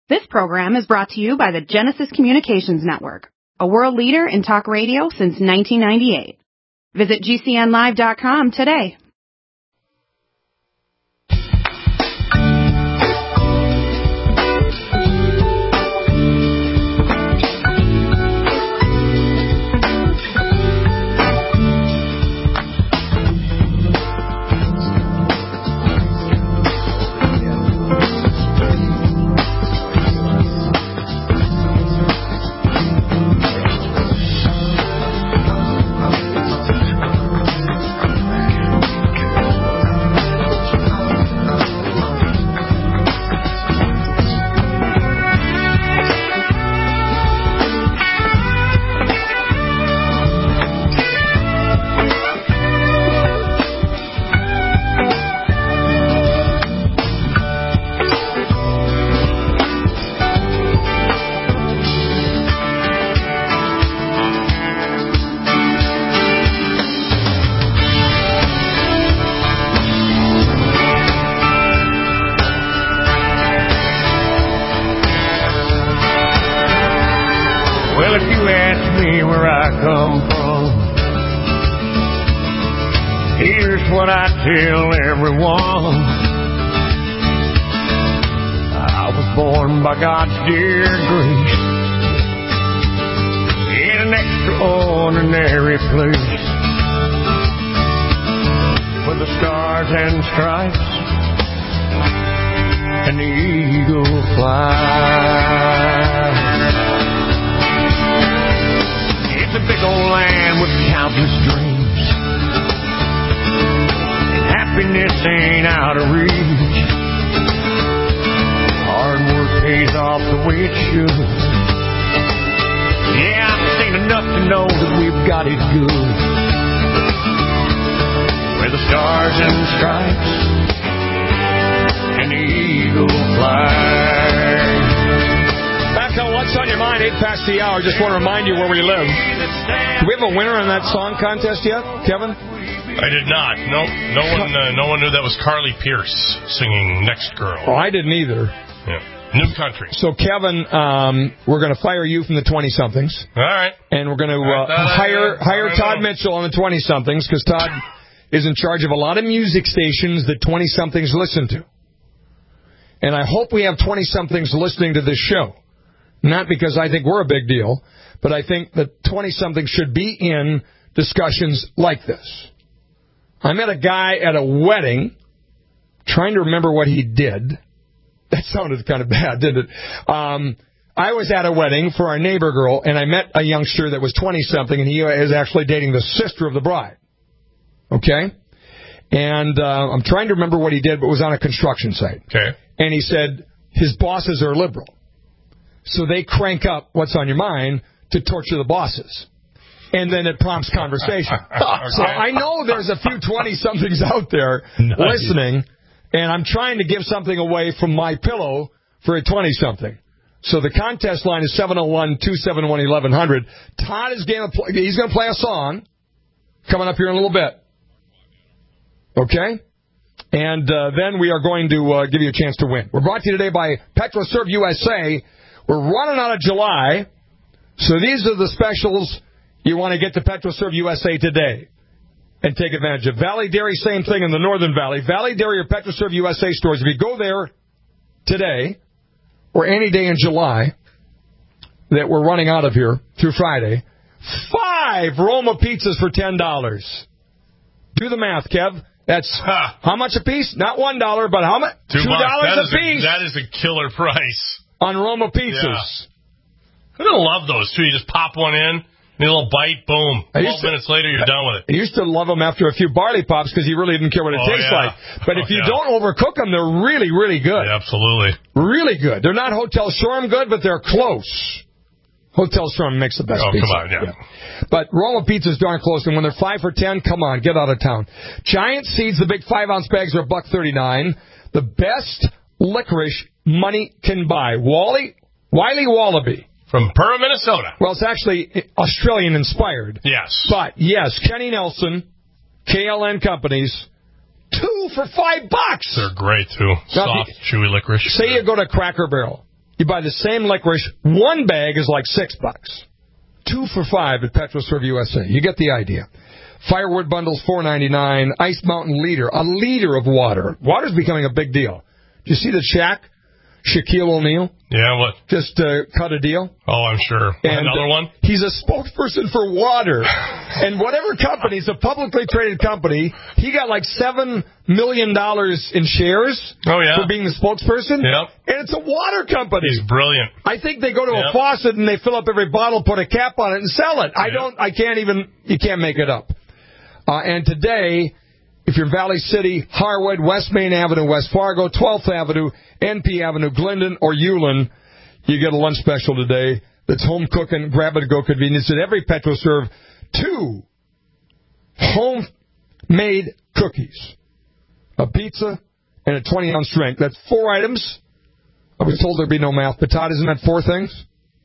This program is brought to you by the Genesis Communications Network, a world leader in talk radio since 1998. Visit GCNlive.com today. Tell everyone I was born by God's dear grace in an extraordinary place where the stars and stripes and the eagle fly. It's a big old land with countless dreams. Happiness ain't out of reach. Hard work pays off the way it should. Yeah, this ain't enough to know that we've got it good. Where the stars and stripes and the eagle fly. Back on What's on Your Mind, 8 past the hour. Just want to remind you where we live. Do we have a winner in that song contest yet, Kevin? I did not. No one knew that was Carly Pierce singing Next Girl. Oh, I didn't either. Yeah. New country. So, Kevin, we're going to fire you from the 20-somethings. All right. And we're going to hire Todd Mitchell on the 20-somethings because Todd is in charge of a lot of music stations that 20-somethings listen to. And I hope we have 20-somethings listening to this show. Not because I think we're a big deal, but I think that 20-somethings should be in discussions like this. I met a guy at a wedding, trying to remember what he did. That sounded kind of bad, didn't it? I was at a wedding for our neighbor girl, and I met a youngster that was 20-something, and he is actually dating the sister of the bride. Okay? And I'm trying to remember what he did, but it was on a construction site. Okay. And he said his bosses are liberal. So they crank up What's on Your Mind to torture the bosses. And then it prompts conversation. Okay. So I know there's a few 20-somethings out there listening, and I'm trying to give something away from my pillow for a 20-something. So the contest line is 701-271-1100. Todd is going to play a song coming up here in a little bit. Okay? And then we are going to give you a chance to win. We're brought to you today by PetroServe USA. We're running out of July, so these are the specials you want to get to PetroServe USA today and take advantage of. Valley Dairy, same thing in the Northern Valley. Valley Dairy or PetroServe USA stores. If you go there today or any day in July that we're running out of here through Friday, 5 Roma pizzas for $10. Do the math, Kev. That's how much a piece? Not $1, but how much? $2 a piece. That is a killer price. On Roma pizzas. Yeah. I'm going to love those, too. You just pop one in. A little bite, boom. 12 minutes later, you're done with it. I used to love them after a few barley pops because you really didn't care what it tastes like. But if you don't overcook them, they're really, really good. Yeah, absolutely. Really good. They're not Hotel Shoreham good, but they're close. Hotel Shoreham makes the best pizza. Oh, come on, yeah. But Roma pizza's darn close, and when they're 5 for $10, come on, get out of town. Giant Seeds, the big 5-ounce bags are $1.39. The best licorice money can buy. Wiley Wallaby. From Pura, Minnesota. Well, it's actually Australian-inspired. Yes. But, yes, Kenny Nelson, KLN Companies, 2 for $5. They're great, too. Soft, chewy licorice. Say you go to Cracker Barrel. You buy the same licorice, one bag is like $6. 2 for $5 at PetroServe USA. You get the idea. Firewood bundles, $4.99. Ice Mountain liter, a liter of water. Water's becoming a big deal. Do you see the Shaquille O'Neal? Yeah, what? Just cut a deal. Oh, I'm sure. And another one? He's a spokesperson for water. And whatever company, it's a publicly traded company, he got like $7 million in shares for being the spokesperson. Yep. And it's a water company. He's brilliant. I think they go to a faucet and they fill up every bottle, put a cap on it, and sell it. You can't make it up. And today, if you're Valley City, Harwood, West Main Avenue, West Fargo, 12th Avenue, NP Avenue, Glendon, or Ulen, you get a lunch special today that's home cooking, grab-it-to-go convenience at every PetroServe. 2 homemade cookies, a pizza, and a 20-ounce drink. That's 4 items. I was told there'd be no math, but Todd, isn't that 4 things?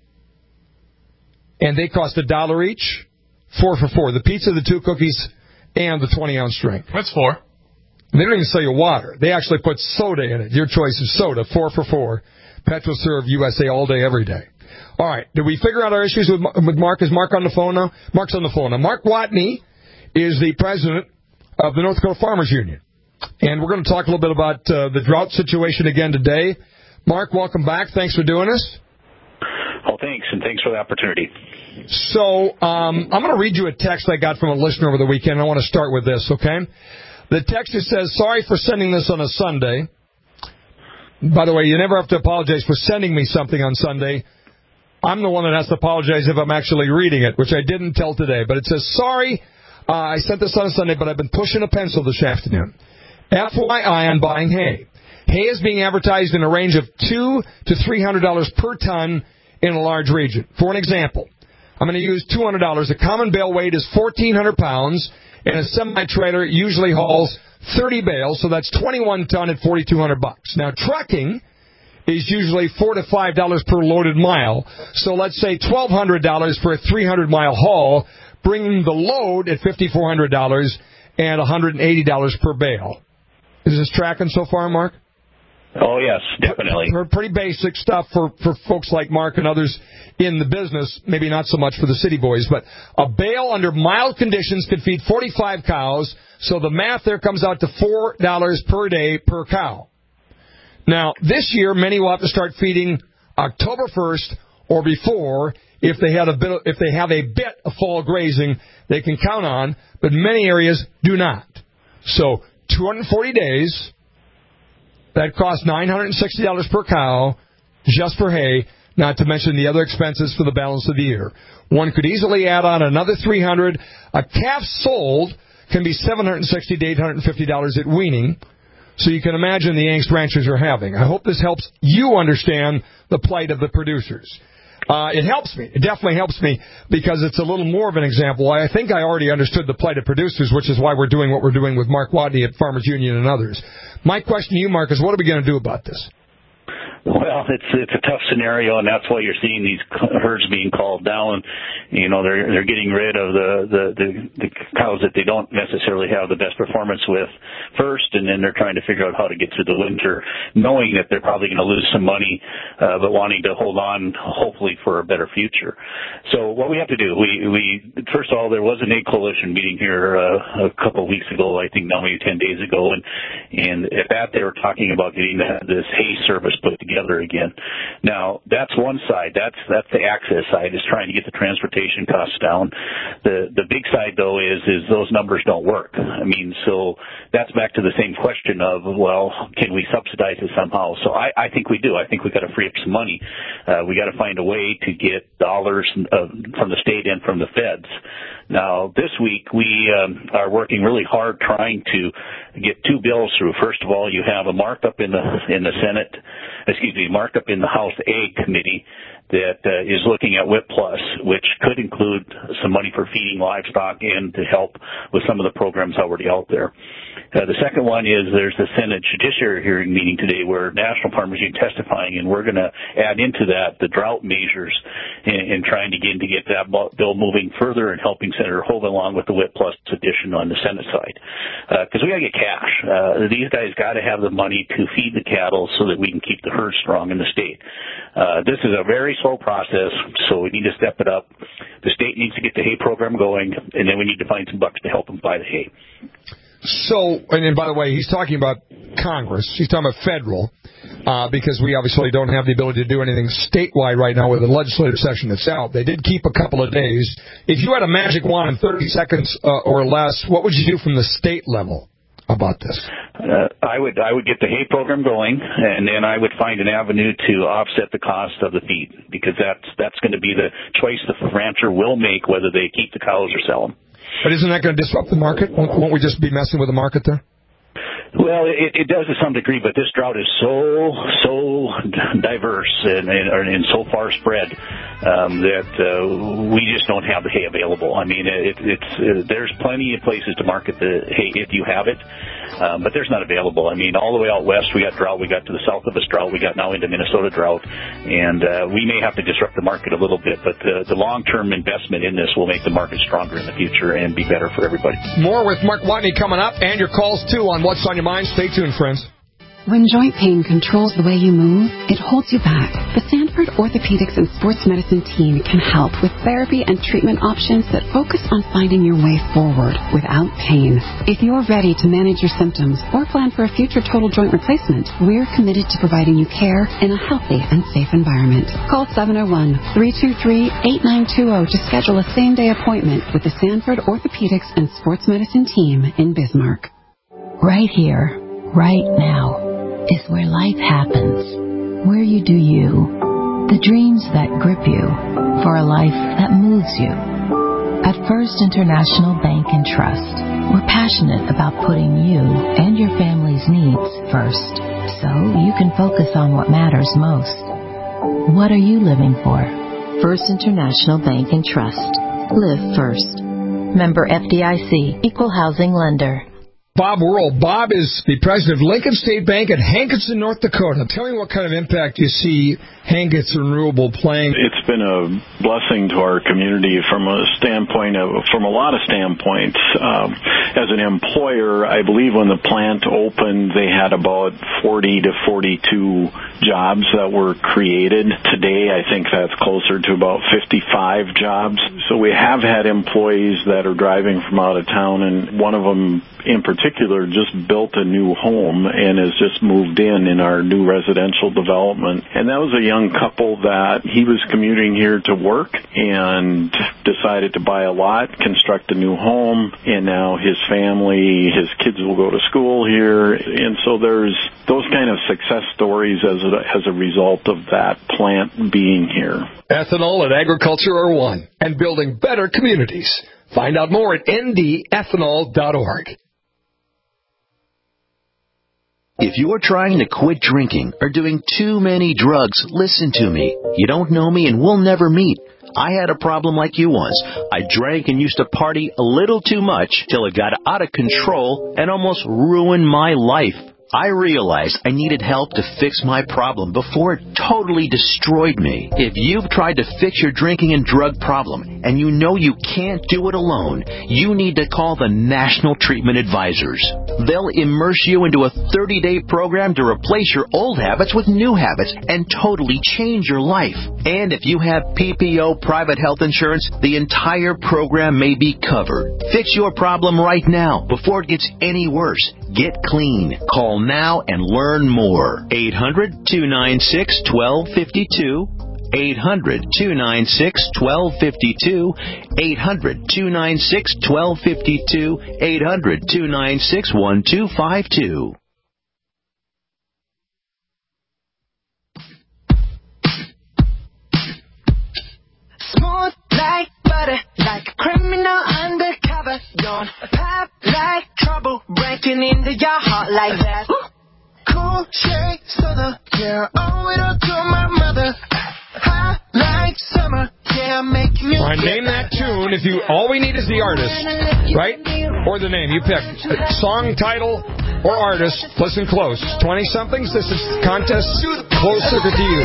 And they cost $1 each. 4 for $4. The pizza, the 2 cookies, and the 20-ounce drink. That's 4. They don't even sell you water. They actually put soda in it. Your choice is soda. 4 for $4. PetroServe USA all day, every day. All right. Did we figure out our issues with Mark? Is Mark on the phone now? Mark's on the phone now. Mark Watney is the president of the North Dakota Farmers Union. And we're going to talk a little bit about the drought situation again today. Mark, welcome back. Thanks for doing this. Oh, thanks, and thanks for the opportunity. So I'm going to read you a text I got from a listener over the weekend. I want to start with this, okay? The texter says, sorry for sending this on a Sunday. By the way, you never have to apologize for sending me something on Sunday. I'm the one that has to apologize if I'm actually reading it, which I didn't tell today. But it says, sorry, I sent this on a Sunday, but I've been pushing a pencil this afternoon. FYI on buying hay. Hay is being advertised in a range of $200 to $300 per ton in a large region. For an example, I'm going to use $200. A common bale weight is 1,400 pounds, and a semi-trailer usually hauls 30 bales, so that's 21 ton at $4,200. Now, trucking is usually $4 to $5 per loaded mile, so let's say $1,200 for a 300-mile haul, bringing the load at $5,400 and $180 per bale. Is this tracking so far, Mark? Oh, yes, definitely. Pretty basic stuff for folks like Mark and others in the business, maybe not so much for the city boys, but a bale under mild conditions can feed 45 cows, so the math there comes out to $4 per day per cow. Now, this year, many will have to start feeding October 1st or before if they have a bit of fall grazing they can count on, but many areas do not. So 240 days, that costs $960 per cow just for hay, not to mention the other expenses for the balance of the year. One could easily add on another $300. A calf sold can be $760 to $850 at weaning, so you can imagine the angst ranchers are having. I hope this helps you understand the plight of the producers. It helps me. It definitely helps me because it's a little more of an example. I think I already understood the plight of producers, which is why we're doing what we're doing with Mark Watney at Farmers Union and others. My question to you, Mark, is what are we going to do about this? Well, it's a tough scenario, and that's why you're seeing these herds being called down. You know, they're getting rid of the cows that they don't necessarily have the best performance with first, and then they're trying to figure out how to get through the winter, knowing that they're probably going to lose some money, but wanting to hold on, hopefully, for a better future. So what we have to do, we first of all, there was an egg coalition meeting here a couple of weeks ago, I think now maybe 10 days ago, and at that they were talking about getting this hay service put together again. Now, that's one side. That's the access side, is trying to get the transportation costs down. The big side, though, is those numbers don't work. I mean, so that's back to the same question of, well, can we subsidize it somehow? So I think we do. I think we've got to free up some money. We got to find a way to get dollars from the state and from the feds. Now, this week, we are working really hard trying to get 2 bills through. First of all, you have a markup in the Senate, markup in the House Ag Committee that is looking at WIP Plus, which could include some money for feeding livestock and to help with some of the programs already out there. The second one is there's the Senate Judiciary hearing meeting today where National Farmers Union testifying, and we're going to add into that the drought measures in trying to get that bill moving further and helping Senator Hoeven along with the WIP Plus addition on the Senate side. Because we got to get cash. These guys got to have the money to feed the cattle so that we can keep the herd strong in the state. This is a very slow process, so we need to step it up. The state needs to get the hay program going, and then we need to find some bucks to help them buy the hay. So, and then, by the way, he's talking about Congress. He's talking about federal, because we obviously don't have the ability to do anything statewide right now with the legislative session that's out. They did keep a couple of days. If you had a magic wand in 30 seconds or less, what would you do from the state level about this? I would get the hay program going, and then I would find an avenue to offset the cost of the feed, because that's going to be the choice the rancher will make, whether they keep the cows or sell them. But isn't that going to disrupt the market? Won't we just be messing with the market there? Well, it does to some degree, but this drought is so diverse and so far spread that we just don't have the hay available. I mean, there's plenty of places to market the hay if you have it, but there's not available. I mean, all the way out west we got drought. We got to the south of us drought. We got now into Minnesota drought, and we may have to disrupt the market a little bit, but the long-term investment in this will make the market stronger in the future and be better for everybody. More with Mark Watney coming up, and your calls, too, on What's on Your Mind. Stay tuned, friends. When joint pain controls the way you move, it holds you back. The Sanford Orthopedics and Sports Medicine team can help with therapy and treatment options that focus on finding your way forward without pain. If you're ready to manage your symptoms or plan for a future total joint replacement, we're committed to providing you care in a healthy and safe environment. Call 701-323-8920 to schedule a same-day appointment with the Sanford Orthopedics and Sports Medicine team in Bismarck. Right here, right now, is where life happens, where you do you, the dreams that grip you, for a life that moves you. At First International Bank and Trust, we're passionate about putting you and your family's needs first, so you can focus on what matters most. What are you living for? First International Bank and Trust. Live first. Member FDIC, Equal Housing Lender. Bob Worrell. Bob is the president of Lincoln State Bank at Hankinson, North Dakota. Tell me what kind of impact you see Hankinson Renewable playing. It's been a blessing to our community from a lot of standpoints. As an employer, I believe when the plant opened, they had about 40 to 42 jobs that were created. Today, I think that's closer to about 55 jobs. So we have had employees that are driving from out of town, and one of them in particular just built a new home and has just moved in our new residential development. And that was a young couple that he was commuting here to work and decided to buy a lot, construct a new home, and now his family, his kids will go to school here. And so there's those kind of success stories as a result of that plant being here. Ethanol and agriculture are one, and building better communities. Find out more at ndethanol.org. If you're trying to quit drinking or doing too many drugs, listen to me. You don't know me and we'll never meet. I had a problem like you once. I drank and used to party a little too much till it got out of control and almost ruined my life. I realized I needed help to fix my problem before it totally destroyed me. If you've tried to fix your drinking and drug problem and you know you can't do it alone, you need to call the National Treatment Advisors. They'll immerse you into a 30-day program to replace your old habits with new habits and totally change your life. And if you have PPO private health insurance, the entire program may be covered. Fix your problem right now before it gets any worse. Get clean. Call now and learn more. 800-296-1252. 800-296-1252. 800-296-1252. 800-296-1252. Smooth like butter, like a criminal undercover. Don't pop like trouble, breaking into your heart like that. Cool shade stunner, yeah, owe it all to my mother. Hot like summer, yeah, making you. All right, name that tune. All we need is the artist, right? or the name. You pick. Song, title, or artist. Listen close. 20-somethings, this is contest closer to you.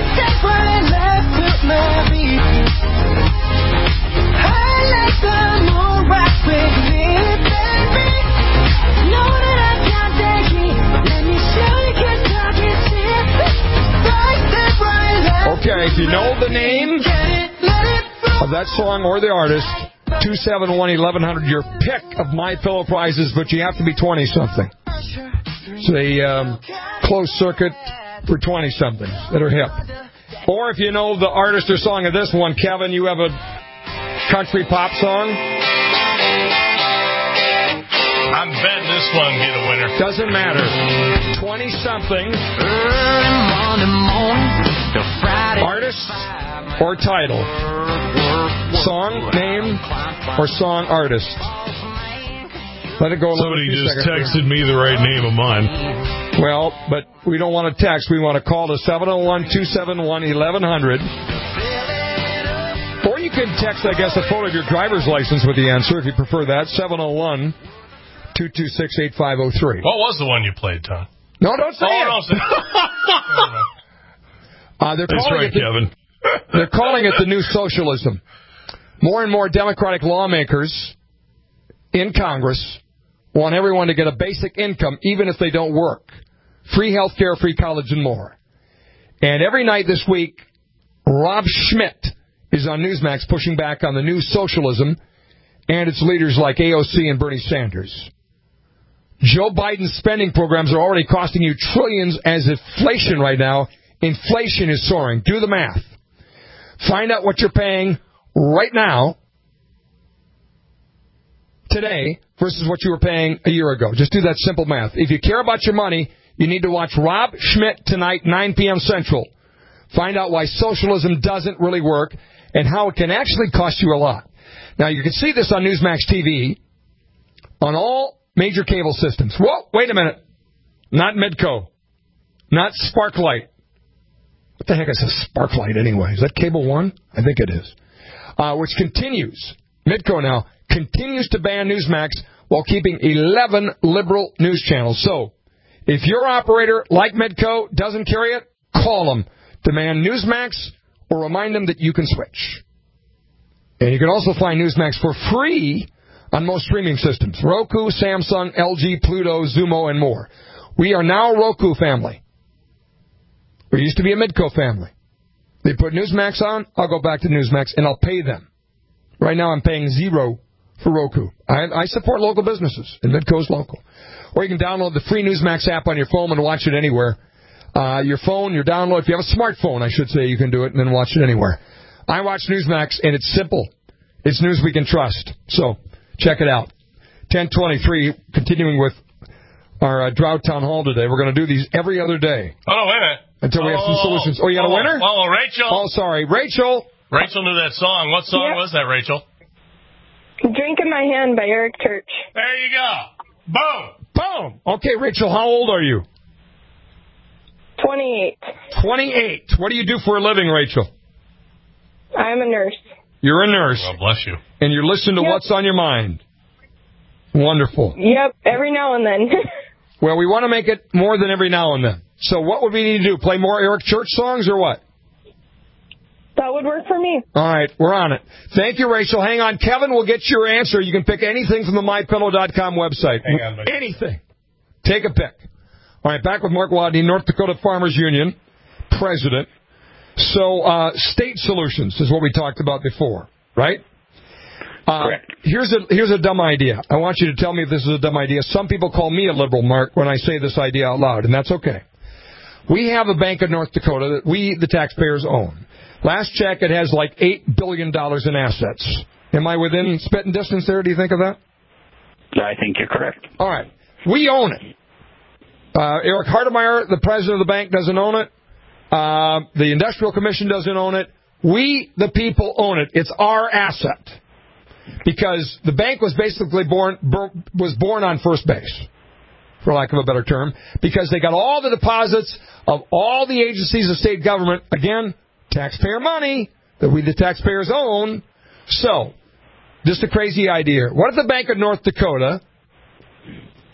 Okay, if you know the name of that song or the artist, 271-1100, your pick of My Pillow prizes, but you have to be 20-something. It's a closed circuit for 20-somethings that are hip. Or if you know the artist or song of this one, Kevin, you have a country pop song? I'm betting this one will be the winner. Doesn't matter. 20-something. Artist or title? Song, name, or song, artist? Let it go. Somebody just texted me the right name of mine. Well, but we don't want to text. We want to call to 701-271-1100. Or you can text, I guess, a photo of your driver's license with the answer, if you prefer that. 701-226-8503. What was the one you played, Tom? No, don't say it. No, say They're That's calling right, Kevin. They're calling it the new socialism. More and more Democratic lawmakers in Congress want everyone to get a basic income, even if they don't work. Free health care, free college, and more. And every night this week, Rob Schmidt is on Newsmax pushing back on the new socialism and its leaders like AOC and Bernie Sanders. Joe Biden's spending programs are already costing you trillions as inflation right now. Inflation is soaring. Do the math. Find out what you're paying right now, today, versus what you were paying a year ago. Just do that simple math. If you care about your money, you need to watch Rob Schmidt tonight, 9 p.m. Central. Find out why socialism doesn't really work and how it can actually cost you a lot. Now, you can see this on Newsmax TV on all major cable systems. Whoa, wait a minute. Not Midco. Not Sparklight. What the heck is a Sparklight anyway? Is that Cable One? I think it is. Which continues, Midco now, continues to ban Newsmax while keeping 11 liberal news channels. So, if your operator, like Midco, doesn't carry it, call them. Demand Newsmax or remind them that you can switch. And you can also find Newsmax for free on most streaming systems. Roku, Samsung, LG, Pluto, Xumo, and more. We are now a Roku family. We used to be a Midco family. They put Newsmax on, I'll go back to Newsmax, and I'll pay them. Right now I'm paying $0 for Roku. I support local businesses, and Midco's local. Or you can download the free Newsmax app on your phone and watch it anywhere. Your phone, your download, if you have a smartphone, I should say, you can do it and then watch it anywhere. I watch Newsmax, and it's simple. It's news we can trust. So, check it out. 10:23, continuing with our Drought Town Hall today. We're going to do these every other day. Oh, no, wait a minute. Until we have some solutions. Oh, you got a winner? Oh, Rachel. Oh, sorry. Rachel. Rachel knew that song. What song was that, Rachel? Drink in My Hand by Eric Church. There you go. Boom. Boom. Okay, Rachel, how old are you? 28. 28. What do you do for a living, Rachel? I'm a nurse. You're a nurse. God bless you. And you're listening to What's on Your Mind. Wonderful. Yep, every now and then. Well, we want to make it more than every now and then. So what would we need to do? Play more Eric Church songs or what? That would work for me. All right, we're on it. Thank you, Rachel. Hang on. Kevin will get your answer. You can pick anything from the MyPillow.com website. Hang on, buddy. Anything. Take a pick. All right, back with Mark Wadney, North Dakota Farmers Union president. So, state solutions is what we talked about before, right? Correct. Here's a dumb idea. I want you to tell me if this is a dumb idea. Some people call me a liberal, Mark, when I say this idea out loud, and that's okay. We have a Bank of North Dakota that we, the taxpayers, own. Last check, it has like $8 billion in assets. Am I within spitting distance there, do you think of that? I think you're correct. All right. We own it. Eric Hardemeyer, the president of the bank, doesn't own it. The Industrial Commission doesn't own it. We, the people, own it. It's our asset. Because the bank was basically born on first base, for lack of a better term, because they got all the deposits of all the agencies of state government, again, taxpayer money that we, the taxpayers, own. So, just a crazy idea. What if the Bank of North Dakota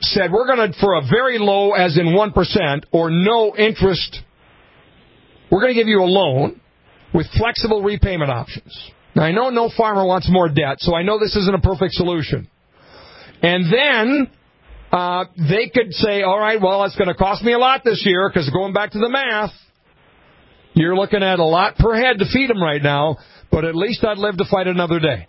said we're going to, for a very low, as in 1%, or no interest, we're going to give you a loan with flexible repayment options. Now, I know no farmer wants more debt, so I know this isn't a perfect solution. And then they could say, all right, well, it's going to cost me a lot this year, because going back to the math, you're looking at a lot per head to feed them right now, but at least I'd live to fight another day.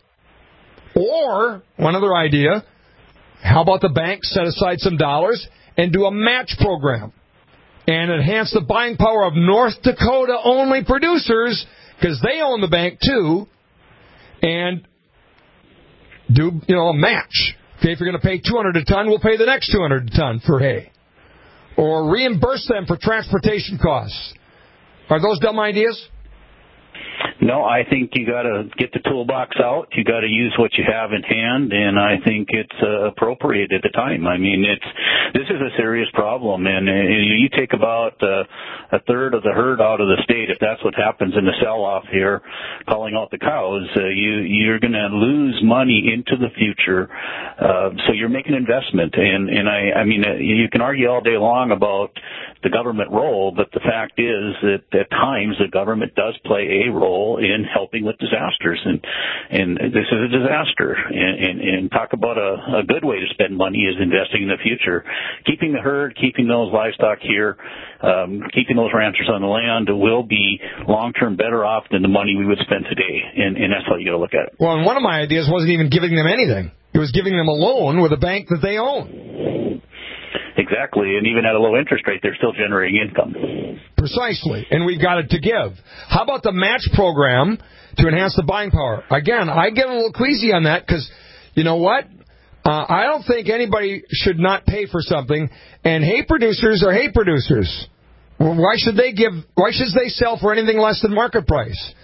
Or, one other idea, how about the bank set aside some dollars and do a match program and enhance the buying power of North Dakota-only producers, because they own the bank too, and do, a match. Okay, if you're going to pay $200 a ton, we'll pay the next $200 a ton for hay. Or reimburse them for transportation costs. Are those dumb ideas? No, I think you got to get the toolbox out. You got to use what you have in hand, and I think it's appropriate at the time. I mean, this is a serious problem, and you take about a third of the herd out of the state. If that's what happens in the sell-off here, calling out the cows, you're going to lose money into the future. So you're making an investment, and I mean, you can argue all day long about the government role, but the fact is that at times the government does play a role in helping with disasters, and this is a disaster. And talk about a good way to spend money is investing in the future, keeping the herd, keeping those livestock here, keeping those ranchers on the land will be long-term better off than the money we would spend today, and that's how you got to look at it. Well, and one of my ideas wasn't even giving them anything. It was giving them a loan with a bank that they own. Exactly, and even at a low interest rate, they're still generating income. Precisely, and we've got it to give. How about the match program to enhance the buying power? Again, I get a little queasy on that because, you know what? I don't think anybody should not pay for something, and hay producers are hay producers. Why should they sell for anything less than market price?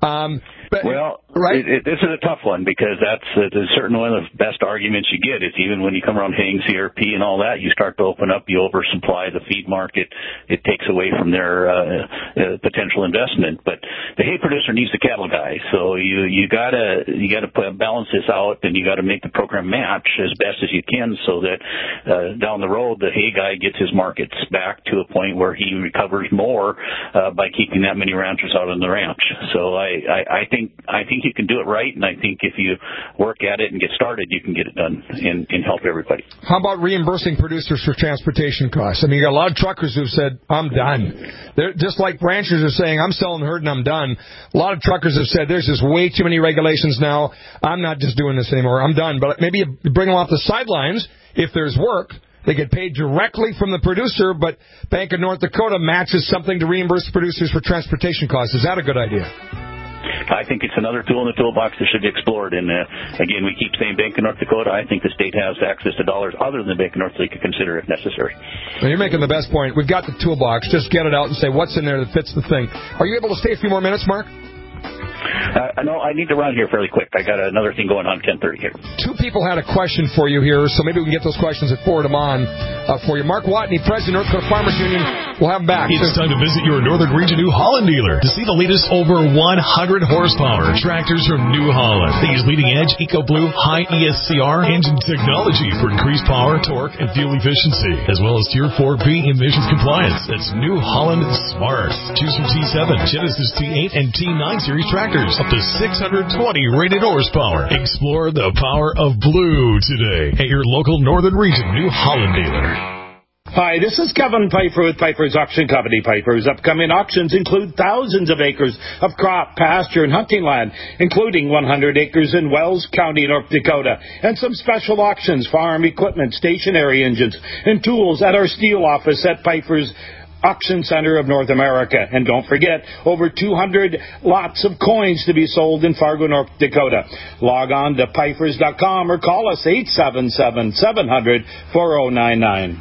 This is a tough one because that's certainly one of the best arguments you get. Is even when you come around haying CRP and all that, you start to open up, you oversupply the feed market. It takes away from their potential investment. But the hay producer needs the cattle guy, so you gotta balance this out, and you got to make the program match as best as you can, so that down the road the hay guy gets his markets back to a point where he recovers more by keeping that many ranchers out on the ranch. So I think you can do it right, and I think if you work at it and get started, you can get it done and help everybody. How about reimbursing producers for transportation costs? I mean, you got a lot of truckers who've said, I'm done. They're just like ranchers are saying, I'm selling herd and I'm done. A lot of truckers have said, there's just way too many regulations now. I'm not just doing this anymore. I'm done. But maybe you bring them off the sidelines if there's work. They get paid directly from the producer, but Bank of North Dakota matches something to reimburse producers for transportation costs. Is that a good idea? I think it's another tool in the toolbox that should be explored. And again, we keep saying Bank of North Dakota. I think the state has access to dollars other than Bank of North Dakota to consider if necessary. Well, you're making the best point. We've got the toolbox. Just get it out and say what's in there that fits the thing. Are you able to stay a few more minutes, Mark? No, I need to run here fairly quick. I got another thing going on at 10:30 here. Two people had a question for you here, so maybe we can get those questions and forward them on for you. Mark Watney, President, North Dakota Farmers Union. We'll have him back. It's time to visit your Northern Region New Holland dealer to see the latest over 100 horsepower tractors from New Holland. They use leading-edge EcoBlue high ESCR engine technology for increased power, torque, and fuel efficiency, as well as Tier 4B emissions compliance. That's New Holland Smart. Choose from T7, Genesis T8, and T9 series tractors, up to 620 rated horsepower. Explore the power of blue today at your local Northern Region New Holland dealer. Hi, this is Kevin Piper with Piper's Auction Company. Piper's upcoming auctions include thousands of acres of crop, pasture, and hunting land, including 100 acres in Wells County, North Dakota, and some special auctions, farm equipment, stationary engines, and tools at our steel office at Piper's Auction Center of North America. And don't forget, over 200 lots of coins to be sold in Fargo, North Dakota. Log on to Pifers.com or call us 877-700-4099.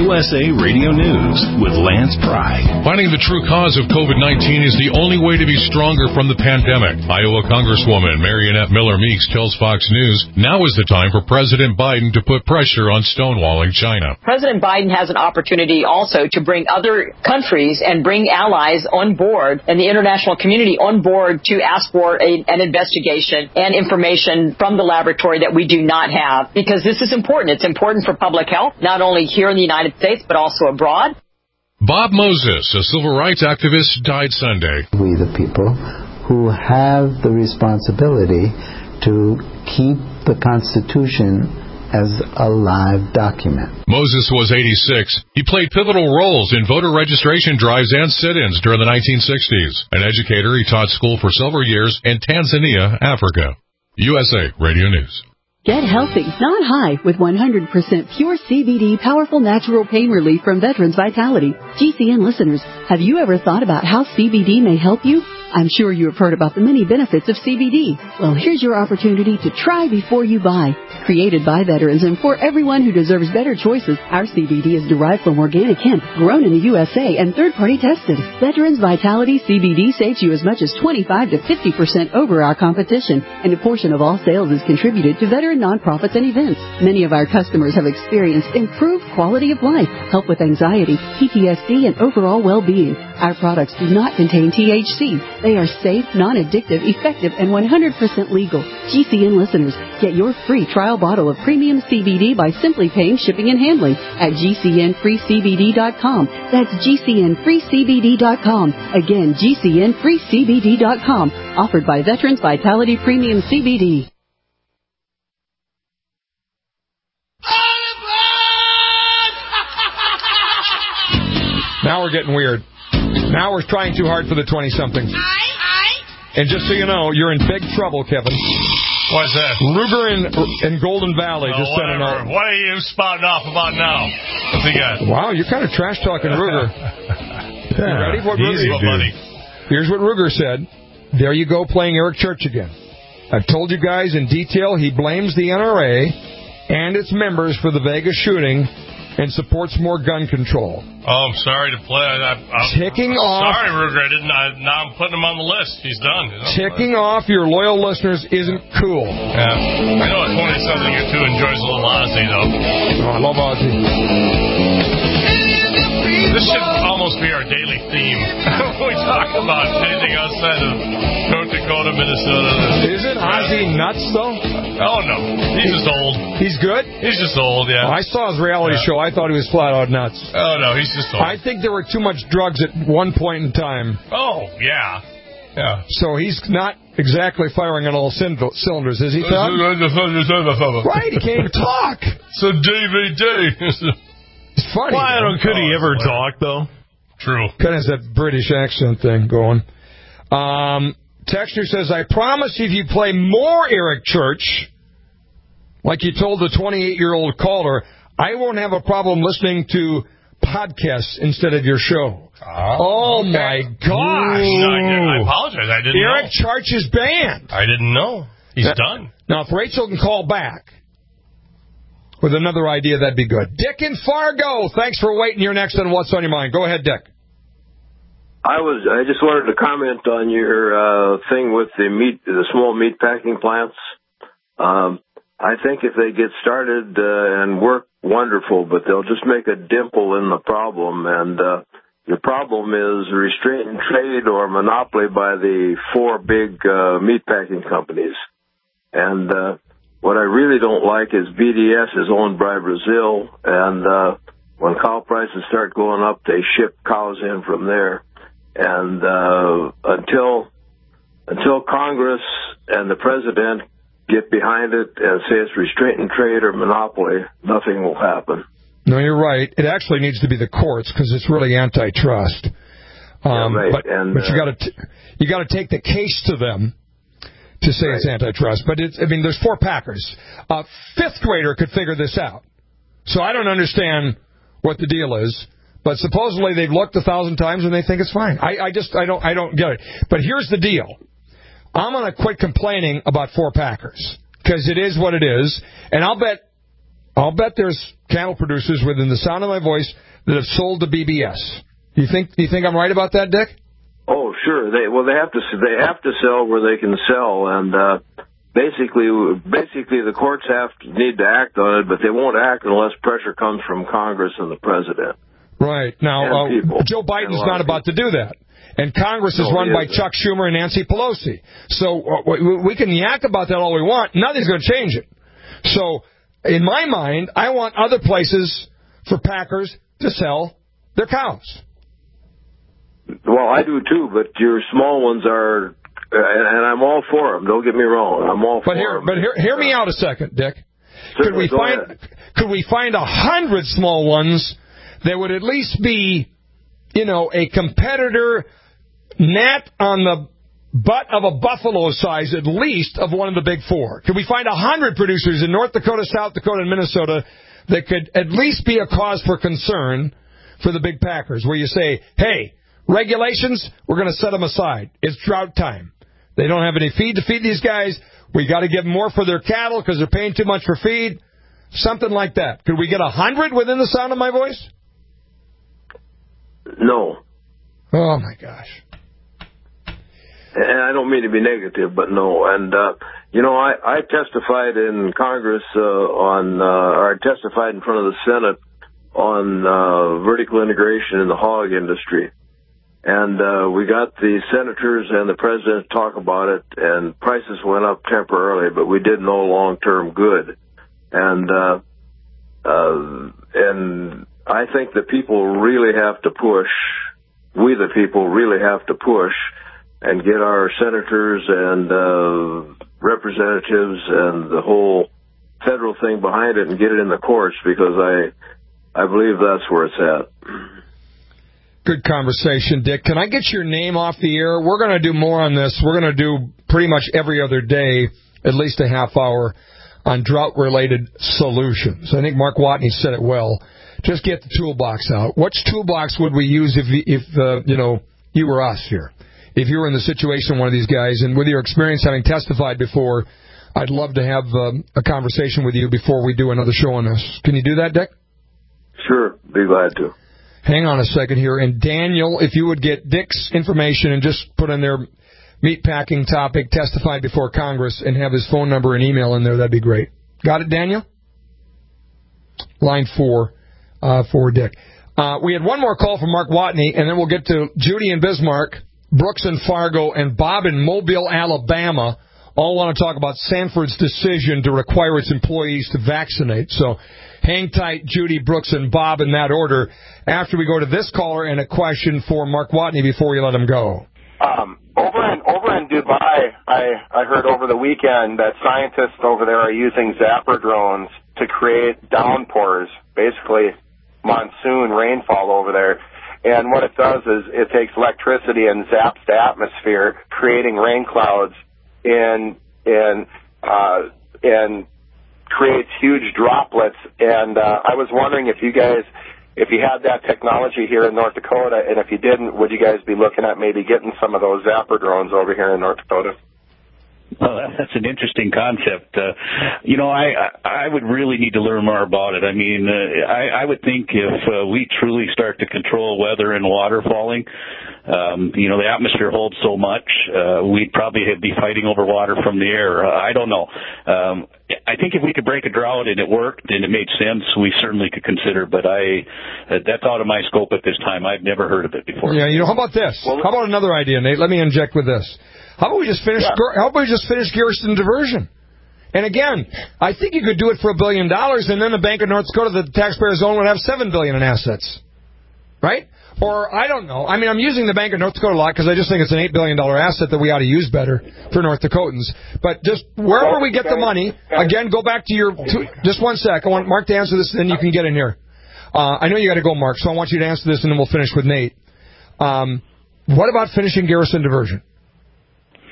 USA Radio News with Lance Pry. Finding the true cause of COVID-19 is the only way to be stronger from the pandemic. Iowa Congresswoman Marionette Miller Meeks tells Fox News now is the time for President Biden to put pressure on stonewalling China. President Biden has an opportunity also to bring other countries and bring allies on board and the international community on board to ask for an investigation and information from the laboratory that we do not have, because this is important. It's important for public health, not only here in the United States, but also abroad. Bob Moses, a civil rights activist, died Sunday. We, the people, who have the responsibility to keep the Constitution as a live document. Moses was 86. He played pivotal roles in voter registration drives and sit-ins during the 1960s. An educator, he taught school for several years in Tanzania, Africa. USA Radio News. Get healthy, not high, with 100% pure CBD powerful natural pain relief from Veterans Vitality. GCN listeners, have you ever thought about how CBD may help you? I'm sure you have heard about the many benefits of CBD. Well, here's your opportunity to try before you buy. Created by veterans and for everyone who deserves better choices, our CBD is derived from organic hemp, grown in the USA and third-party tested. Veterans Vitality CBD saves you as much as 25 to 50% over our competition, and a portion of all sales is contributed to veteran nonprofits and events. Many of our customers have experienced improved quality of life, help with anxiety, PTSD, and overall well-being. Our products do not contain THC. They are safe, non-addictive, effective, and 100% legal. GCN listeners, get your free trial bottle of premium CBD by simply paying shipping and handling at GCNFreeCBD.com. That's GCNFreeCBD.com. Again, GCNFreeCBD.com. Offered by Veterans Vitality Premium CBD. Now we're getting weird. Now we're trying too hard for the 20-somethings. And just so you know, you're in big trouble, Kevin. What's that? Ruger in Golden Valley just sent a note. What are you spouting off about now? What's he got? Wow, you're kind of trash-talking Ruger. You ready? Here's what Ruger said. There you go, playing Eric Church again. I've told you guys in detail he blames the NRA and its members for the Vegas shooting and supports more gun control. Oh, I'm sorry to play. Ticking off. Sorry, Ruger. Now I'm putting him on the list. He's done. Ticking off your loyal listeners isn't cool. Yeah. I know a 20-something or two enjoys a little Ozzy, though. Oh, I love Ozzy. This should almost be our daily theme. We talk about anything outside of North Dakota, Minnesota. Isn't Ozzy nuts, though? Oh, no. He's just old. He's good? He's just old, yeah. I saw his reality show. I thought he was flat out nuts. Oh, no. He's just old. I think there were too much drugs at one point in time. Oh, yeah. Yeah. So he's not exactly firing on all cylinders, is he, Tom? Right, he can't even talk. It's a DVD. It's funny. Why could he ever talk, though? True. Kind of has that British accent thing going. Texter says, I promise if you play more Eric Church, like you told the 28-year-old caller, I won't have a problem listening to podcasts instead of your show. Oh, my gosh. I apologize. I didn't know. Eric Church is banned. I didn't know. He's done. Now, if Rachel can call back with another idea, that'd be good. Dick in Fargo, thanks for waiting. You're next on What's on Your Mind. Go ahead, Dick. I just wanted to comment on your thing with the small meat packing plants. I think if they get started and work, wonderful, but they'll just make a dimple in the problem. And the problem is restraint trade or monopoly by the four big meat packing companies. And what I really don't like is BDS is owned by Brazil, and when cow prices start going up, they ship cows in from there. And until Congress and the president get behind it and say it's restraint and trade or monopoly, nothing will happen. No, you're right. It actually needs to be the courts because it's really antitrust. Right. But you got to take the case to them to say it's antitrust. But there's four packers. A fifth grader could figure this out. So I don't understand what the deal is. But supposedly they've looked 1,000 times and they think it's fine. I don't get it. But here's the deal. I'm going to quit complaining about four packers because it is what it is. And I'll bet I'll bet there's cattle producers within the sound of my voice that have sold to BBS. You think I'm right about that, Dick? Oh, sure. They have to sell where they can sell, and basically the courts need to act on it, but they won't act unless pressure comes from Congress and the president. Right. Now, Joe Biden's not about to do that. And Congress is run by Chuck Schumer and Nancy Pelosi. So we can yak about that all we want. Nothing's going to change it. So in my mind, I want other places for packers to sell their cows. Well, I do too, but your small ones are, and I'm all for them. Don't get me wrong, I'm all for them. But hear me out a second, Dick. Could we find 100 small ones that would at least be, a competitor, gnat on the butt of a buffalo size, at least, of one of the big four? Could we find 100 producers in North Dakota, South Dakota, and Minnesota that could at least be a cause for concern for the big packers, where you say, hey, regulations, we're going to set them aside. It's drought time. They don't have any feed to feed these guys. We got to give them more for their cattle because they're paying too much for feed. Something like that. Could we get 100 within the sound of my voice? No. Oh, my gosh. And I don't mean to be negative, but no. And, I testified in Congress I testified in front of the Senate on vertical integration in the hog industry. And we got the senators and the president to talk about it, and prices went up temporarily, but we did no long-term good. And I think the people really have to push. We, the people, really have to push and get our senators and representatives and the whole federal thing behind it and get it in the courts, because I believe that's where it's at. Good conversation, Dick. Can I get your name off the air? We're going to do more on this. We're going to do pretty much every other day, at least a half hour, on drought-related solutions. I think Mark Watney said it well. Just get the toolbox out. Which toolbox would we use if you were us here? If you were in the situation of one of these guys, and with your experience having testified before, I'd love to have a conversation with you before we do another show on this. Can you do that, Dick? Sure, be glad to. Hang on a second here. And Daniel, if you would get Dick's information and just put in their meatpacking topic, testified before Congress, and have his phone number and email in there, that'd be great. Got it, Daniel? Line 4 for Dick. We had one more call from Mark Watney, and then we'll get to Judy in Bismarck, Brooks in Fargo, and Bob in Mobile, Alabama. All want to talk about Sanford's decision to require its employees to vaccinate. So hang tight, Judy, Brooks, and Bob in that order, after we go to this caller and a question for Mark Watney before we let him go. Over in Dubai, I heard over the weekend that scientists over there are using zapper drones to create downpours, basically monsoon rainfall over there. And what it does is it takes electricity and zaps the atmosphere, creating rain clouds and creates huge droplets. And I was wondering if you had that technology here in North Dakota, and if you didn't, would you guys be looking at maybe getting some of those zapper drones over here in North Dakota? Well, that's an interesting concept. I would really need to learn more about it. I mean, I would think if we truly start to control weather and water falling, the atmosphere holds so much, we'd probably be fighting over water from the air. I don't know. I think if we could break a drought and it worked and it made sense, we certainly could consider, but that's out of my scope at this time. I've never heard of it before. Yeah, how about this? How about another idea, Nate? Let me inject with this. How about we just finish? Yeah. How about we just finish Garrison Diversion? And again, I think you could do it for $1 billion, and then the Bank of North Dakota, the taxpayers own, would have $7 billion in assets, right? Or I don't know. I mean, I'm using the Bank of North Dakota a lot because I just think it's an $8 billion asset that we ought to use better for North Dakotans. But just wherever we get the money, again, go back to your. Just one sec. I want Mark to answer this, and then you can get in here. I know you got to go, Mark, so I want you to answer this, and then we'll finish with Nate. What about finishing Garrison Diversion?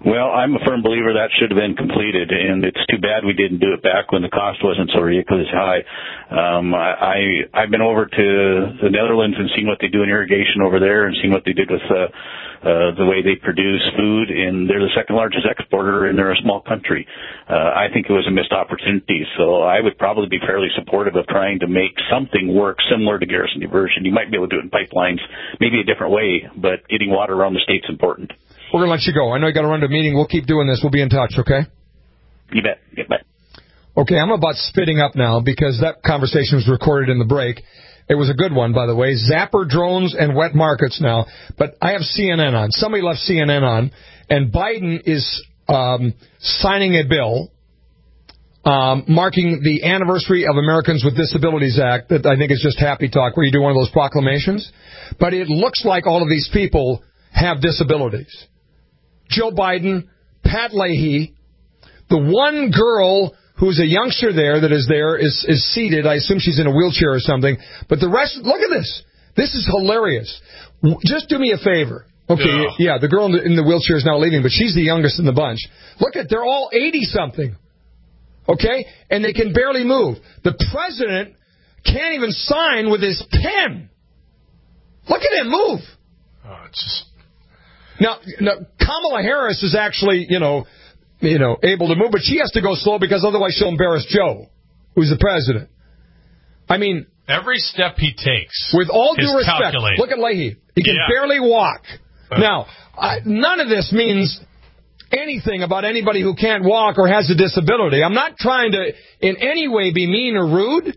Well, I'm a firm believer that should have been completed, and it's too bad we didn't do it back when the cost wasn't so ridiculously high. I've been over to the Netherlands and seen what they do in irrigation over there, and seen what they did with the way they produce food, and they're the second largest exporter, and they're a small country. I think it was a missed opportunity, so I would probably be fairly supportive of trying to make something work similar to Garrison Diversion. You might be able to do it in pipelines, maybe a different way, but getting water around the state's important. We're going to let you go. I know you got to run to a meeting. We'll keep doing this. We'll be in touch, okay? You bet. You bet. Okay, I'm about spitting up now because that conversation was recorded in the break. It was a good one, by the way. Zapper drones and wet markets now. But I have CNN on. Somebody left CNN on, and Biden is signing a bill marking the anniversary of Americans with Disabilities Act that I think is just happy talk where you do one of those proclamations. But it looks like all of these people have disabilities. Joe Biden, Pat Leahy, the one girl who's a youngster there that is there is seated. I assume she's in a wheelchair or something. But the rest, look at this. This is hilarious. Just do me a favor. Okay, yeah, the girl in the wheelchair is now leaving, but she's the youngest in the bunch. Look at, they're all 80-something. Okay? And they can barely move. The president can't even sign with his pen. Look at him move. Oh, it's just... Now, Kamala Harris is actually, able to move, but she has to go slow because otherwise she'll embarrass Joe, who's the president. I mean... Every step he takes with all due respect, calculated. Look at Leahy. He can barely walk. Now, none of this means anything about anybody who can't walk or has a disability. I'm not trying to in any way be mean or rude,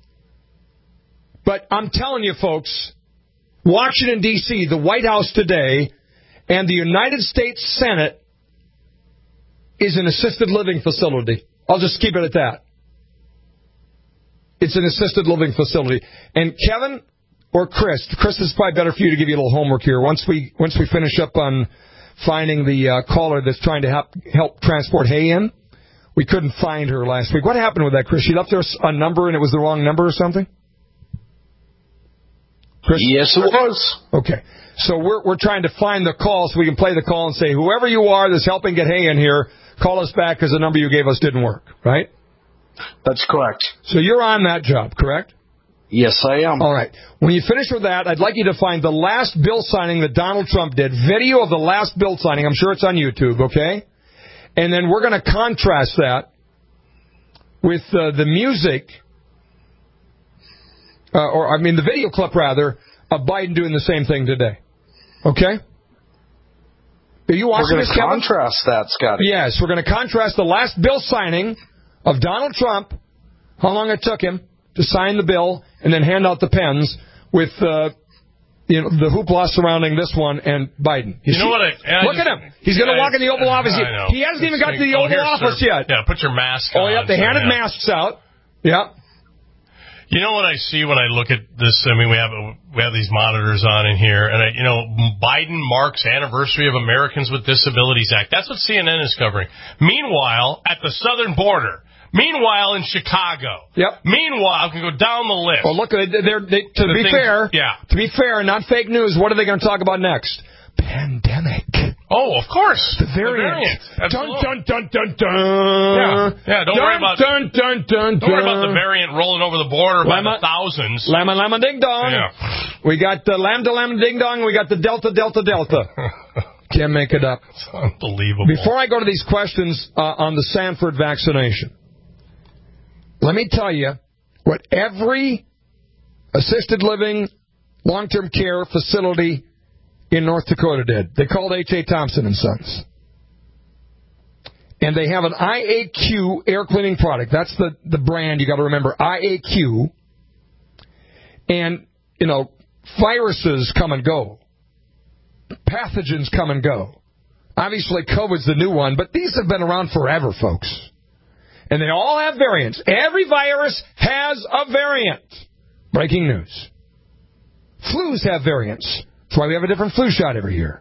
but I'm telling you, folks, Washington, D.C., the White House today, and the United States Senate is an assisted living facility. I'll just keep it at that. It's an assisted living facility. And Kevin or Chris, this is probably better for you to give you a little homework here. Once we finish up on finding the caller that's trying to help transport hay in, we couldn't find her last week. What happened with that, Chris? She left us a number and it was the wrong number or something? Chris? Yes, it was. Okay. So we're trying to find the call so we can play the call and say, whoever you are that's helping get hay in here, call us back because the number you gave us didn't work, right? That's correct. So you're on that job, correct? Yes, I am. All right. When you finish with that, I'd like you to find the last bill signing that Donald Trump did, video of the last bill signing. I'm sure it's on YouTube, okay? And then we're going to contrast that with the music, the video clip, rather, of Biden doing the same thing today. Okay? Are you watching this, Kevin? We're going to contrast that, Scotty. Yes, we're going to contrast the last bill signing of Donald Trump, how long it took him to sign the bill and then hand out the pens with the hoopla surrounding this one and Biden. Look at him. He's going to walk in the Oval Office. He hasn't even got to the Oval Office yet. Yeah, put your mask on. Oh, yeah, they handed masks out. Yeah. You know what I see when I look at this? I mean, we have these monitors on in here, and Biden marks anniversary of Americans with Disabilities Act. That's what CNN is covering. Meanwhile, at the southern border. Meanwhile, in Chicago. Yep. Meanwhile, I can go down the list. Well, look, to be fair, not fake news, what are they going to talk about next? Pandemic. Oh, of course. The variant. Dun, dun, dun, dun, dun. Yeah, don't worry about the variant rolling over the border by the thousands. Lama, lama, ding dong. Yeah. We got the lambda, lambda, ding dong. We got the delta, delta, delta. Can't make it up. It's unbelievable. Before I go to these questions on the Sanford vaccination, let me tell you what every assisted living, long-term care facility in North Dakota did. They called H.A. Thompson & Sons. And they have an IAQ air cleaning product. That's the brand you got to remember, IAQ. And, viruses come and go. Pathogens come and go. Obviously, COVID's the new one, but these have been around forever, folks. And they all have variants. Every virus has a variant. Breaking news. Flus have variants. That's why we have a different flu shot every year.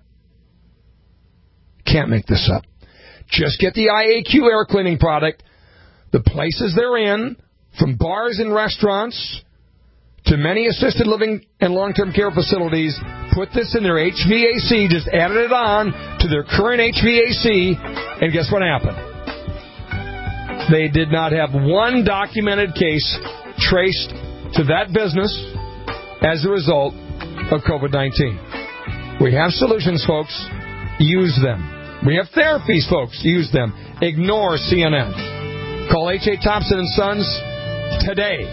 Can't make this up. Just get the IAQ air cleaning product. The places they're in, from bars and restaurants to to many assisted living and long-term care facilities put this in their HVAC, just added it on to their current HVAC, and guess what happened? They did not have one documented case traced to that business as a result of COVID-19. We have solutions, folks. Use them. We have therapies, folks. Use them. Ignore CNN. Call H.A. Thompson & Sons today,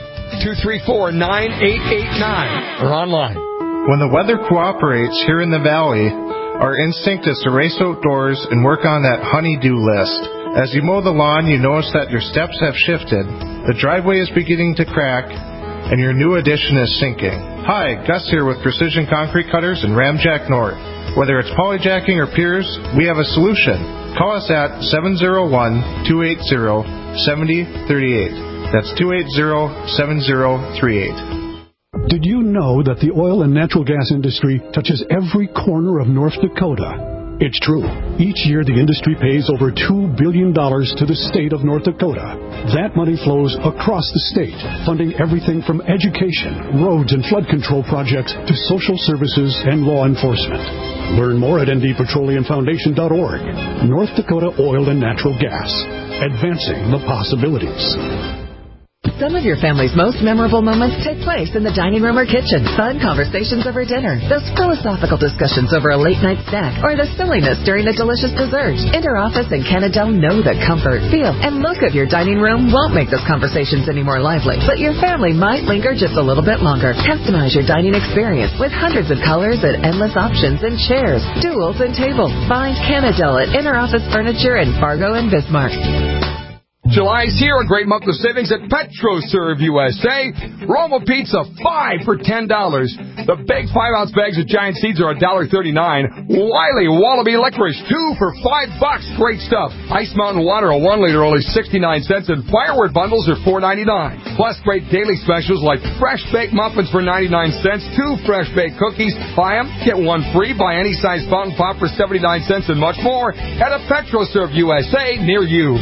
234-9889, or online. When the weather cooperates here in the valley, our instinct is to race outdoors and work on that honey-do list. As you mow the lawn, you notice that your steps have shifted, the driveway is beginning to crack, and your new addition is sinking. Hi, Gus here with Precision Concrete Cutters and Ramjack North. Whether it's polyjacking or piers, we have a solution. Call us at 701-280-7038. That's 280-7038. Did you know that the oil and natural gas industry touches every corner of North Dakota? It's true. Each year, the industry pays over $2 billion to the state of North Dakota. That money flows across the state, funding everything from education, roads and flood control projects to social services and law enforcement. Learn more at ndpetroleumfoundation.org. North Dakota Oil and Natural Gas. Advancing the possibilities. Some of your family's most memorable moments take place in the dining room or kitchen. Fun conversations over dinner, those philosophical discussions over a late-night snack, or the silliness during a delicious dessert. Interoffice and Canadell know the comfort, feel, and look of your dining room won't make those conversations any more lively, but your family might linger just a little bit longer. Customize your dining experience with hundreds of colors and endless options in chairs, stools, and tables. Find Canadell at Interoffice Furniture in Fargo and Bismarck. July's here, a great month of savings at PetroServe USA. Roma Pizza, 5 for $10. The big 5-ounce bags of Giant Seeds are $1.39. Wiley Wallaby Licorice, 2 for $5. Great stuff. Ice Mountain Water, a 1 liter, only 69 cents. And firewood bundles are $4.99. Plus, great daily specials like fresh baked muffins for 99 cents, 2 fresh baked cookies. Buy them, get one free. Buy any size fountain pop for 79 cents and much more at a PetroServe USA near you.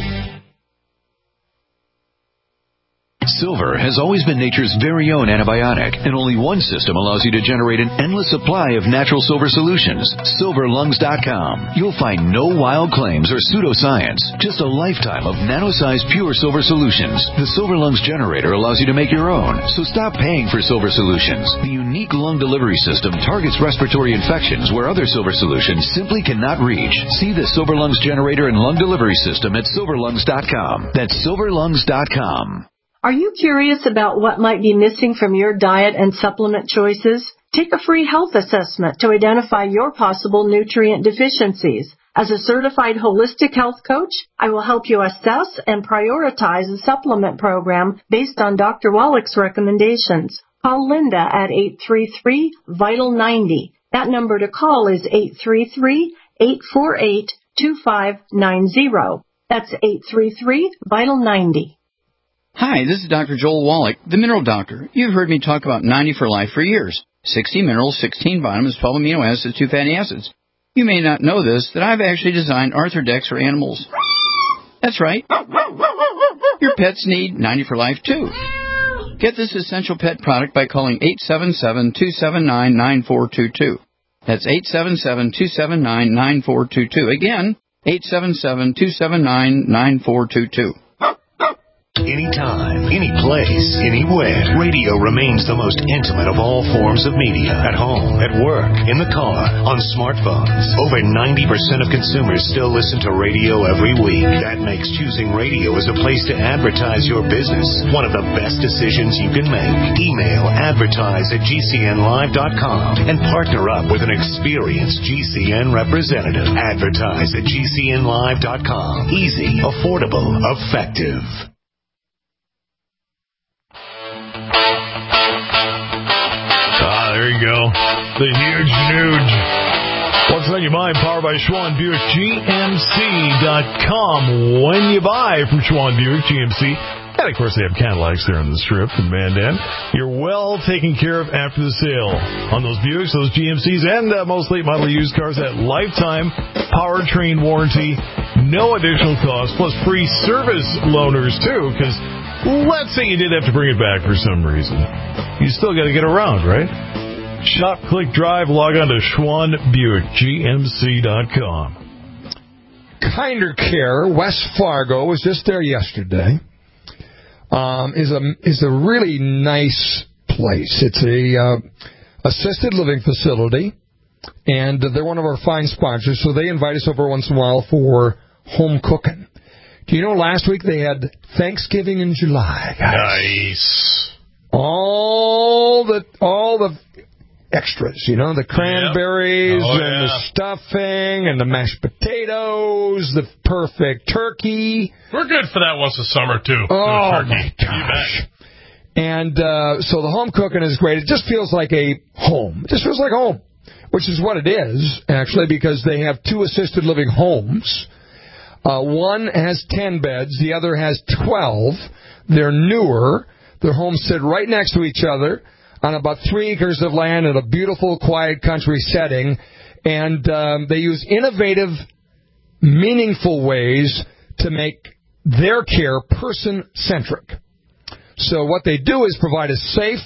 Silver has always been nature's very own antibiotic, and only one system allows you to generate an endless supply of natural silver solutions. SilverLungs.com. You'll find no wild claims or pseudoscience, just a lifetime of nano-sized pure silver solutions. The Silver Lungs generator allows you to make your own, so stop paying for silver solutions. The unique lung delivery system targets respiratory infections where other silver solutions simply cannot reach. See the Silver Lungs generator and lung delivery system at SilverLungs.com. That's SilverLungs.com. Are you curious about what might be missing from your diet and supplement choices? Take a free health assessment to identify your possible nutrient deficiencies. As a certified holistic health coach, I will help you assess and prioritize a supplement program based on Dr. Wallach's recommendations. Call Linda at 833-VITAL-90. That number to call is 833-848-2590. That's 833-VITAL-90. Hi, this is Dr. Joel Wallach, the Mineral Doctor. You've heard me talk about 90 for Life for years. 60 minerals, 16 vitamins, 12 amino acids, 2 fatty acids. You may not know this, that I've actually designed Arthrodex for animals. That's right. Your pets need 90 for Life, too. Get this essential pet product by calling 877-279-9422. That's 877-279-9422. Again, 877-279-9422. Anytime, any place, anywhere. Radio remains the most intimate of all forms of media. At home, at work, in the car, on smartphones. Over 90% of consumers still listen to radio every week. That makes choosing radio as a place to advertise your business one of the best decisions you can make. Email advertise@gcnlive.com and partner up with an experienced GCN representative. Advertise@gcnlive.com. Easy, affordable, effective. There you go. The huge nuge. Once again, you buy, powered by Schwann Buick, GMC.com. When you buy from Schwann Buick, GMC, and of course they have Cadillacs there on the strip in Mandan, you're well taken care of after the sale on those Buicks, those GMCs, and most late model used cars at lifetime powertrain warranty, no additional cost, plus free service loaners too, because let's say you did have to bring it back for some reason. You still got to get around, right? Shop, click, drive, log on to SchwannBuickGMC.com. Kinder Care, West Fargo, was just there yesterday. Is a really nice place. It's a assisted living facility, and they're one of our fine sponsors, so they invite us over once in a while for home cooking. Do you know last week they had Thanksgiving in July, guys? Nice. All the extras, the cranberries and the stuffing and the mashed potatoes, the perfect turkey. We're good for that once a summer, too. Oh, my gosh. And so the home cooking is great. It just feels like a home. It just feels like home, which is what it is, actually, because they have 2 assisted living homes. One has 10 beds. The other has 12. They're newer. Their homes sit right next to each other on about 3 acres of land in a beautiful, quiet country setting. And they use innovative, meaningful ways to make their care person-centric. So what they do is provide a safe,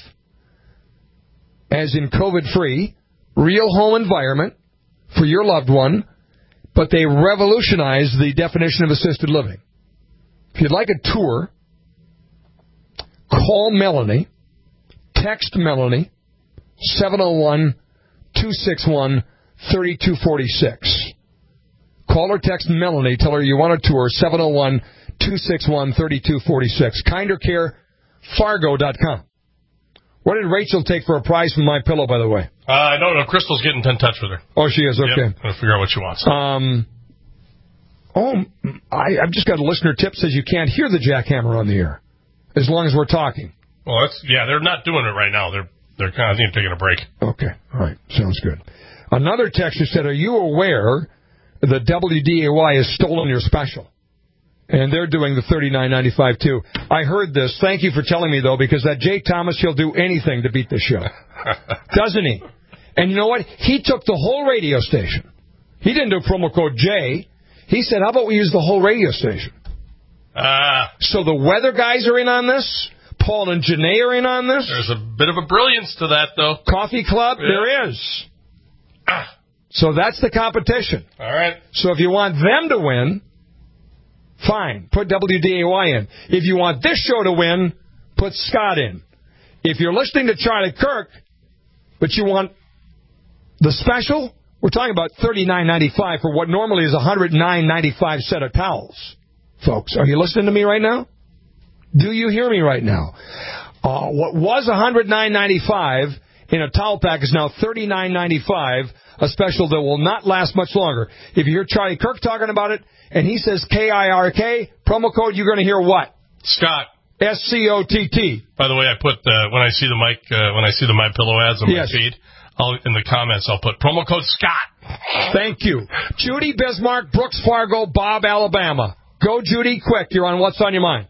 as in COVID-free, real home environment for your loved one, but they revolutionize the definition of assisted living. If you'd like a tour, call Melanie, text Melanie, 701-261-3246. Call or text Melanie, tell her you want a tour, 701-261-3246. Kinder Care, Fargo.com. What did Rachel take for a prize from MyPillow, by the way? I don't know. Crystal's getting in touch with her. Oh, she is? Okay. Yep. I'll figure out what she wants. I've just got a listener tip says you can't hear the jackhammer on the air as long as we're talking. Well, they're not doing it right now. They're kind of taking a break. Okay. All right. Sounds good. Another texter said, are you aware that WDAY has stolen your special? And they're doing the $39.95 too. I heard this. Thank you for telling me, though, because that Jay Thomas, he'll do anything to beat the show. Doesn't he? And you know what? He took the whole radio station. He didn't do promo code J. He said, how about we use the whole radio station? So the weather guys are in on this. Paul and Janae are in on this. There's a bit of a brilliance to that, though. Coffee Club, there is. So that's the competition. All right. So if you want them to win, fine, put WDAY in. If you want this show to win, put Scott in. If you're listening to Charlie Kirk, but you want the special, we're talking about $39.95 for what normally is $109.95 set of towels. Folks, are you listening to me right now? Do you hear me right now? What was $109.95 in a towel pack is now $39.95, a special that will not last much longer. If you hear Charlie Kirk talking about it, and he says KIRK, promo code, you're going to hear what? Scott. SCOTT. By the way, I put when I see the MyPillow ads on my feed, in the comments I'll put promo code Scott. Thank you. Judy Bismarck, Brooks Fargo, Bob, Alabama. Go, Judy, quick. You're on What's on Your Mind.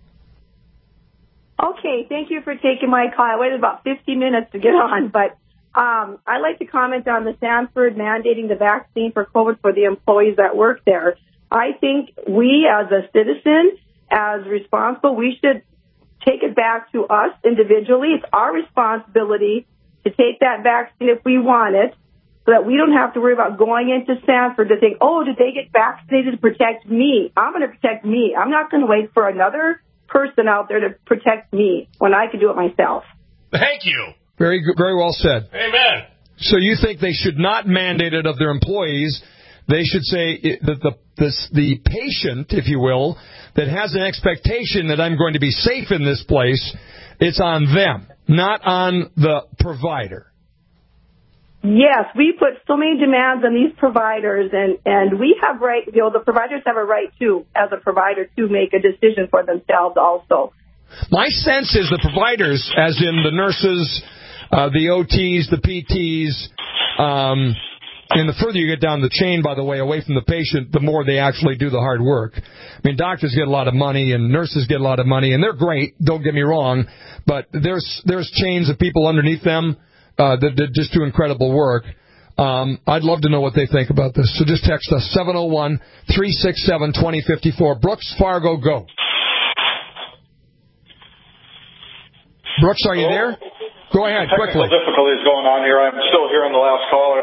Okay, thank you for taking my call. I waited about 50 minutes to get on, but I'd like to comment on the Sanford mandating the vaccine for COVID for the employees that work there. I think we, as a citizen, as responsible, we should take it back to us individually. It's our responsibility to take that vaccine if we want it, so that we don't have to worry about going into Sanford to think, oh, did they get vaccinated to protect me? I'm going to protect me. I'm not going to wait for another person out there to protect me when I can do it myself. Thank you. Very good, very well said. Amen. So you think they should not mandate it of their employees? They should say that the patient, if you will, that has an expectation that I'm going to be safe in this place, it's on them, not on the provider. Yes, we put so many demands on these providers, and we have right, the providers have a right to, as a provider, to make a decision for themselves also. My sense is the providers, as in the nurses, the OTs, the PTs, and the further you get down the chain, by the way, away from the patient, the more they actually do the hard work. I mean, doctors get a lot of money and nurses get a lot of money, and they're great, don't get me wrong, but there's chains of people underneath them that just do incredible work. I'd love to know what they think about this. So just text us, 701-367-2054. Brooks, Fargo, go. Brooks, are you there? Go ahead, quickly. Technical difficulties going on here. I'm still hearing the last caller.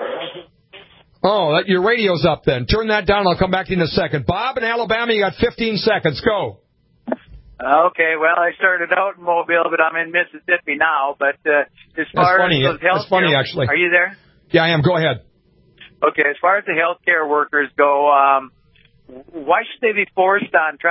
Oh, your radio's up then. Turn that down. I'll come back to you in a second. Bob in Alabama, you got 15 seconds. Go. Okay, well, I started out in Mobile, but I'm in Mississippi now. But as far as those health That's funny, actually. Are you there? Yeah, I am. Go ahead. Okay, as far as the healthcare workers go, why should they be forced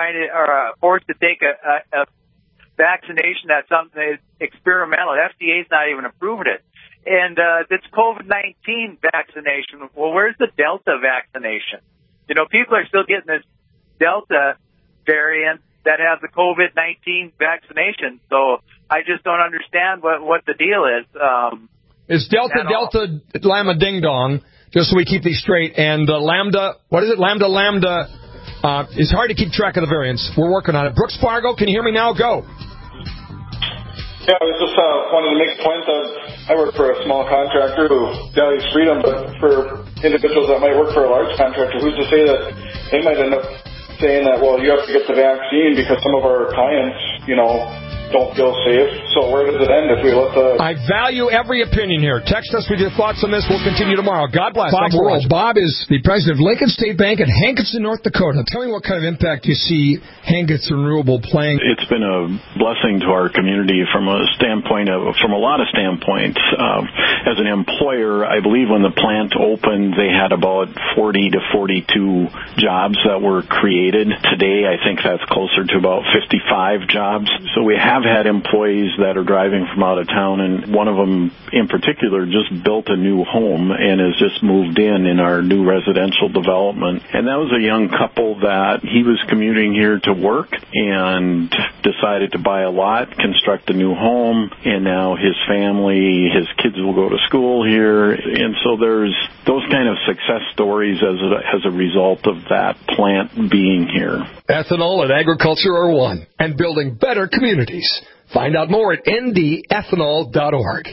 to take a vaccination that's something that's experimental? The FDA's not even approved it. And this COVID-19 vaccination, well, where's the Delta vaccination? You know, people are still getting this Delta variant that has the COVID-19 vaccination. So I just don't understand what the deal is. It's Delta Lambda Ding Dong, just so we keep these straight. And Lambda, what is it? Lambda. It's hard to keep track of the variants. We're working on it. Brooks Fargo, can you hear me now? Go. Yeah, I was just wanted to make a point that I work for a small contractor who values freedom, but for individuals that might work for a large contractor, who's to say that they might end up saying that, well, you have to get the vaccine because some of our clients, you know, don't feel safe. So where does it end if we let the... I value every opinion here. Text us with your thoughts on this. We'll continue tomorrow. God bless. Bob is the president of Lincoln State Bank in Hankinson, North Dakota. Tell me what kind of impact you see Hankinson Renewable playing. It's been a blessing to our community from a lot of standpoints. As an employer, I believe when the plant opened, they had about 40 to 42 jobs that were created. Today, I think that's closer to about 55 jobs. So we have had employees that are driving from out of town, and one of them in particular just built a new home and has just moved in our new residential development. And that was a young couple that he was commuting here to work and decided to buy a lot, construct a new home, and now his family, his kids will go to school here. And so there's those kind of success stories as a result of that plant being here. Ethanol and agriculture are one, and building better communities. Find out more at ndethanol.org.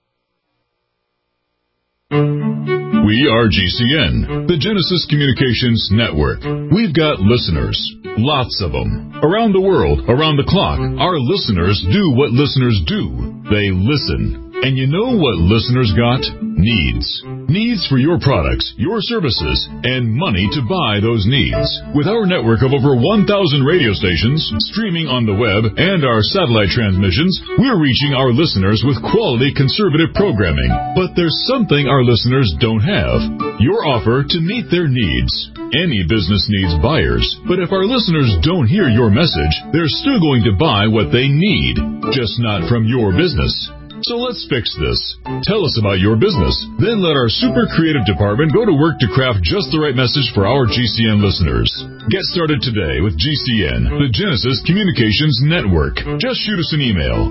We are GCN, the Genesis Communications Network. We've got listeners, lots of them, around the world, around the clock. Our listeners do what listeners do. They listen. And you know what listeners got? Needs. Needs for your products, your services, and money to buy those needs. With our network of over 1,000 radio stations, streaming on the web, and our satellite transmissions, we're reaching our listeners with quality conservative programming. But there's something our listeners don't have. Your offer to meet their needs. Any business needs buyers, but if our listeners don't hear your message, they're still going to buy what they need, just not from your business. So let's fix this. Tell us about your business. Then let our super creative department go to work to craft just the right message for our GCN listeners. Get started today with GCN, the Genesis Communications Network. Just shoot us an email.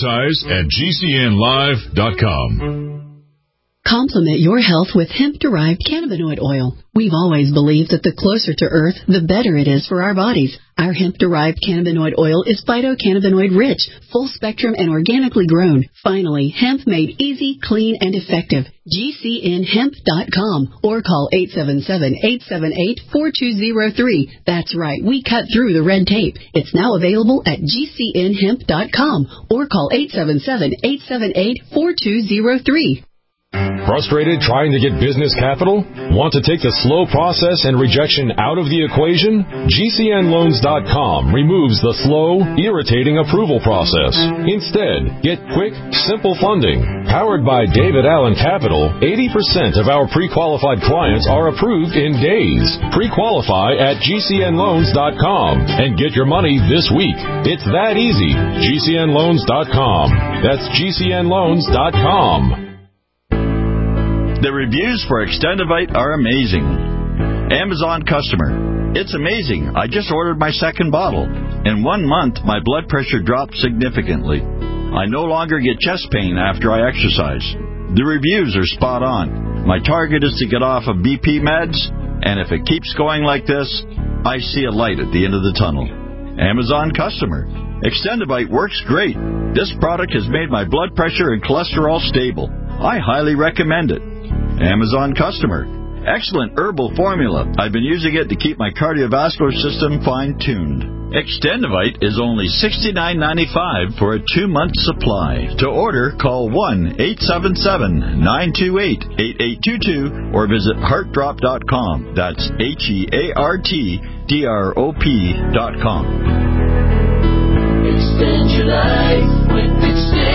Advertise@gcnlive.com. Complement your health with hemp-derived cannabinoid oil. We've always believed that the closer to Earth, the better it is for our bodies. Our hemp-derived cannabinoid oil is phytocannabinoid-rich, full-spectrum, and organically grown. Finally, hemp made easy, clean, and effective. GCNhemp.com or call 877-878-4203. That's right, we cut through the red tape. It's now available at GCNhemp.com or call 877-878-4203. Frustrated trying to get business capital? Want to take the slow process and rejection out of the equation? GCNloans.com removes the slow, irritating approval process. Instead, get quick, simple funding. Powered by David Allen Capital, 80% of our pre-qualified clients are approved in days. Pre-qualify at GCNloans.com and get your money this week. It's that easy. GCNloans.com. That's GCNloans.com. The reviews for Extendivite are amazing. Amazon customer. It's amazing. I just ordered my second bottle. In 1 month, my blood pressure dropped significantly. I no longer get chest pain after I exercise. The reviews are spot on. My target is to get off of BP meds, and if it keeps going like this, I see a light at the end of the tunnel. Amazon customer. Extendivite works great. This product has made my blood pressure and cholesterol stable. I highly recommend it. Amazon customer. Excellent herbal formula. I've been using it to keep my cardiovascular system fine-tuned. Extendivite is only $69.95 for a 2-month supply. To order, call 1-877-928-8822 or visit heartdrop.com. That's HEARTDROP.com. Extend your life with Extendivite.